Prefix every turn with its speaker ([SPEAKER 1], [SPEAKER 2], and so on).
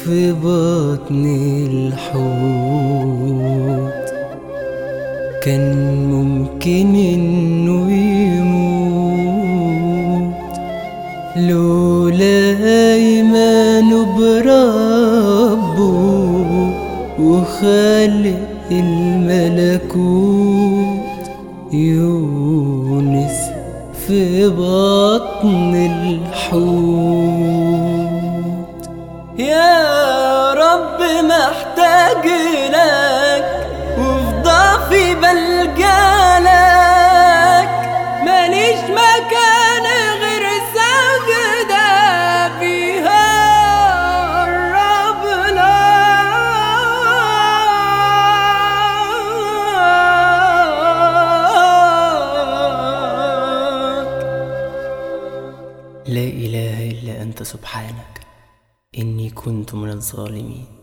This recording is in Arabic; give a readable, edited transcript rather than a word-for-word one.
[SPEAKER 1] في بطن الحوت، كان ممكن انه يموت لولا ايمانه بربه وخالق الملكوت. يونس في بطن الحوت. يا رب محتاج لك وفي ضعفي بلجالك، ماليش مكان غير سجدة فيها قرب لك. لا إله إلا أنت سبحانك إني كنت من الظالمين.